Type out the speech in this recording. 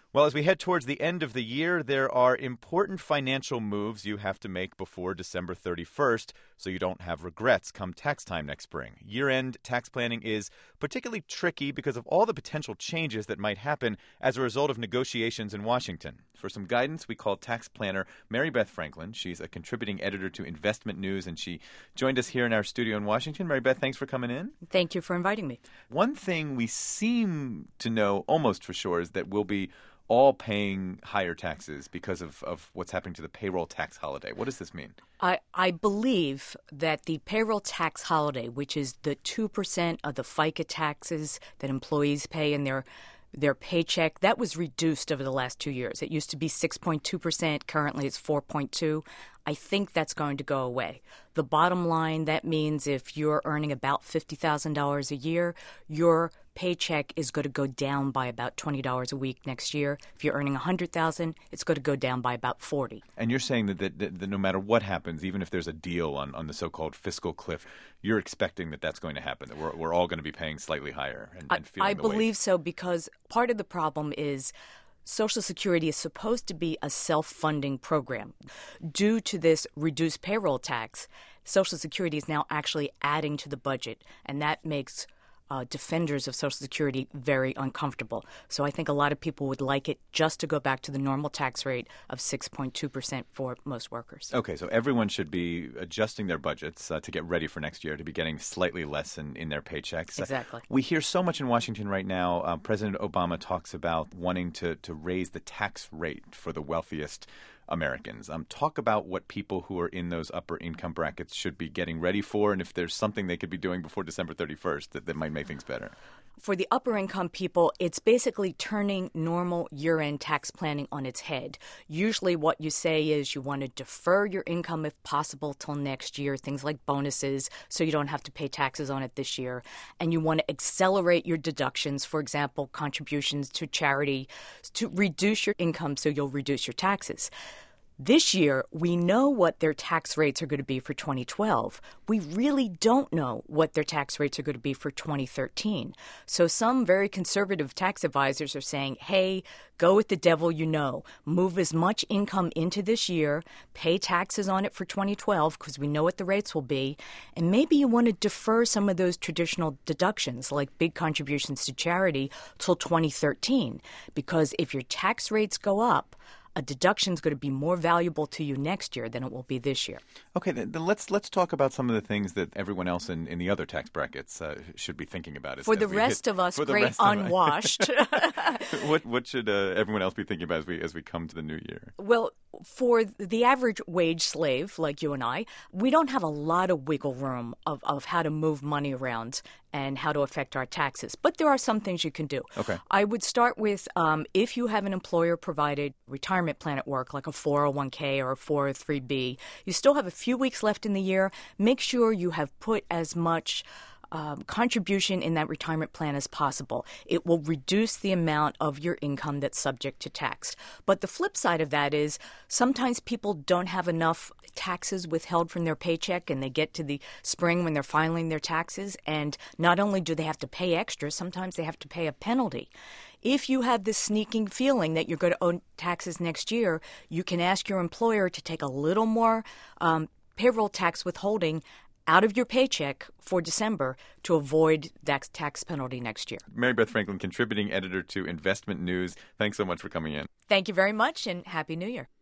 Well, as we head towards the end of the year, there are important financial moves you have to make before December 31st so you don't have regrets come tax time next spring. Year-end tax planning is particularly tricky because of all the potential changes that might happen as a result of negotiations in Washington. For some guidance, we called tax planner Mary Beth Franklin. She's a contributing editor to Investment News, and she joined us here in our studio in Washington. Mary Beth, thanks for coming in. Thank you for inviting me. One thing we seem to know almost for sure is that we'll be all paying higher taxes because of what's happening to the payroll tax holiday. What does this mean? I believe that the payroll tax holiday, which is the 2% of the FICA taxes that employees pay in their paycheck, that was reduced over the last 2 years. It used to be 6.2%. Currently, it's 4.2%. I think that's going to go away. The bottom line, that means if you're earning about $50,000 a year, your paycheck is going to go down by about $20 a week next year. If you're earning $100,000, it's going to go down by about $40. And you're saying that no matter what happens, even if there's a deal on the so-called fiscal cliff, you're expecting that that's going to happen, that we're all going to be paying slightly higher and feeling the weight. I believe so, because part of the problem is Social Security is supposed to be a self-funding program. Due to this reduced payroll tax, Social Security is now actually adding to the budget, and that makes defenders of Social Security very uncomfortable. So I think a lot of people would like it just to go back to the normal tax rate of 6.2% for most workers. Okay, so everyone should be adjusting their budgets to get ready for next year, to be getting slightly less in their paychecks. Exactly. We hear so much in Washington right now. President Obama talks about wanting to raise the tax rate for the wealthiest Americans. Talk about what people who are in those upper income brackets should be getting ready for, and if there's something they could be doing before December 31st that might make things better. For the upper income people, it's basically turning normal year-end tax planning on its head. Usually what you say is you want to defer your income if possible till next year, things like bonuses, so you don't have to pay taxes on it this year. And you want to accelerate your deductions, for example, contributions to charity, to reduce your income so you'll reduce your taxes. This year, we know what their tax rates are going to be for 2012. We really don't know what their tax rates are going to be for 2013. So some very conservative tax advisors are saying, hey, go with the devil you know. Move as much income into this year, pay taxes on it for 2012 because we know what the rates will be, and maybe you want to defer some of those traditional deductions like big contributions to charity till 2013, because if your tax rates go up, a deduction is going to be more valuable to you next year than it will be this year. Okay, then let's talk about some of the things that everyone else in the other tax brackets should be thinking about. For the rest of us, great unwashed. What should everyone else be thinking about as we come to the new year? Well, for the average wage slave like you and I, we don't have a lot of wiggle room of how to move money around and how to affect our taxes. But there are some things you can do. Okay. I would start with if you have an employer-provided retirement plan at work, like a 401k or a 403b, you still have a few weeks left in the year. Make sure you have put as much contribution in that retirement plan as possible. It will reduce the amount of your income that's subject to tax. But the flip side of that is sometimes people don't have enough taxes withheld from their paycheck, and they get to the spring when they're filing their taxes, and not only do they have to pay extra, sometimes they have to pay a penalty. If you have this sneaking feeling that you're going to owe taxes next year, you can ask your employer to take a little more payroll tax withholding out of your paycheck for December to avoid that tax penalty next year. Mary Beth Franklin, contributing editor to Investment News. Thanks so much for coming in. Thank you very much, and Happy New Year.